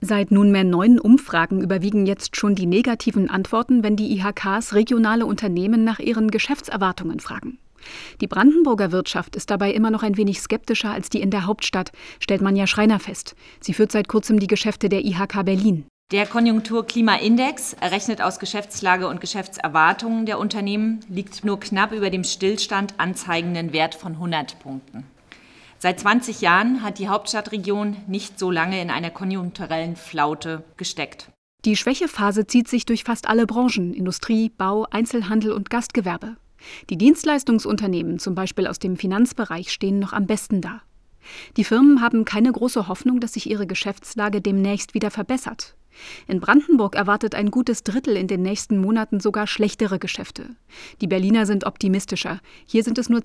Seit nunmehr 9 Umfragen überwiegen jetzt schon die negativen Antworten, wenn die IHKs regionale Unternehmen nach ihren Geschäftserwartungen fragen. Die Brandenburger Wirtschaft ist dabei immer noch ein wenig skeptischer als die in der Hauptstadt, stellt Manja Schreiner fest. Sie führt seit kurzem die Geschäfte der IHK Berlin. Der Konjunkturklimaindex, errechnet aus Geschäftslage und Geschäftserwartungen der Unternehmen, liegt nur knapp über dem Stillstand anzeigenden Wert von 100 Punkten. Seit 20 Jahren hat die Hauptstadtregion nicht so lange in einer konjunkturellen Flaute gesteckt. Die Schwächephase zieht sich durch fast alle Branchen: Industrie, Bau, Einzelhandel und Gastgewerbe. Die Dienstleistungsunternehmen, zum Beispiel aus dem Finanzbereich, stehen noch am besten da. Die Firmen haben keine große Hoffnung, dass sich ihre Geschäftslage demnächst wieder verbessert. In Brandenburg erwartet ein gutes Drittel in den nächsten Monaten sogar schlechtere Geschäfte. Die Berliner sind optimistischer. Hier sind es nur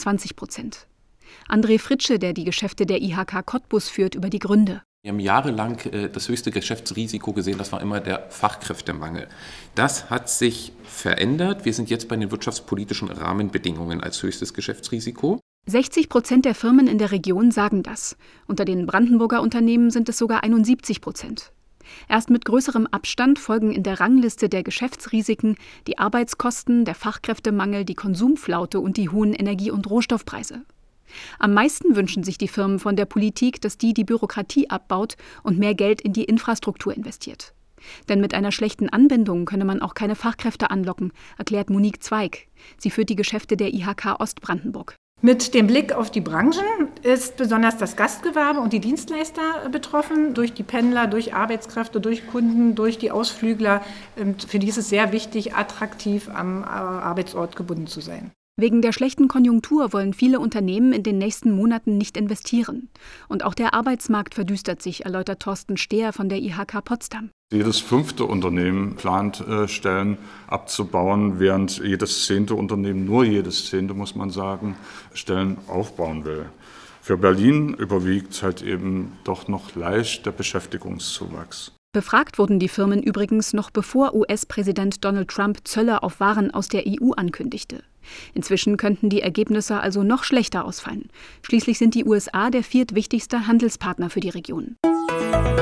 22%. André Fritsche, der die Geschäfte der IHK Cottbus führt, über die Gründe. Wir haben jahrelang das höchste Geschäftsrisiko gesehen, das war immer der Fachkräftemangel. Das hat sich verändert. Wir sind jetzt bei den wirtschaftspolitischen Rahmenbedingungen als höchstes Geschäftsrisiko. 60% der Firmen in der Region sagen das. Unter den Brandenburger Unternehmen sind es sogar 71%. Erst mit größerem Abstand folgen in der Rangliste der Geschäftsrisiken die Arbeitskosten, der Fachkräftemangel, die Konsumflaute und die hohen Energie- und Rohstoffpreise. Am meisten wünschen sich die Firmen von der Politik, dass die Bürokratie abbaut und mehr Geld in die Infrastruktur investiert. Denn mit einer schlechten Anbindung könne man auch keine Fachkräfte anlocken, erklärt Monique Zweig. Sie führt die Geschäfte der IHK Ostbrandenburg. Mit dem Blick auf die Branchen ist besonders das Gastgewerbe und die Dienstleister betroffen, durch die Pendler, durch Arbeitskräfte, durch Kunden, durch die Ausflügler. Für die ist es sehr wichtig, attraktiv am Arbeitsort gebunden zu sein. Wegen der schlechten Konjunktur wollen viele Unternehmen in den nächsten Monaten nicht investieren. Und auch der Arbeitsmarkt verdüstert sich, erläutert Thorsten Stehr von der IHK Potsdam. Jedes 5. Unternehmen plant, Stellen abzubauen, während jedes 10. Unternehmen, nur jedes 10. muss man sagen, Stellen aufbauen will. Für Berlin überwiegt halt eben doch noch leicht der Beschäftigungszuwachs. Befragt wurden die Firmen übrigens noch bevor US-Präsident Donald Trump Zölle auf Waren aus der EU ankündigte. Inzwischen könnten die Ergebnisse also noch schlechter ausfallen. Schließlich sind die USA der viertwichtigste Handelspartner für die Region.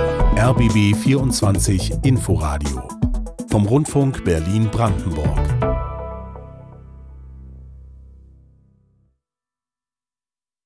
RBB 24 Inforadio vom Rundfunk Berlin-Brandenburg.